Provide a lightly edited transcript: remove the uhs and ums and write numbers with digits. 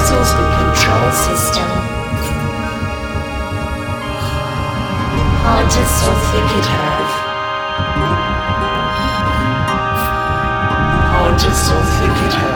cancels the control system. Hard to still think it have. Hard to still think it have.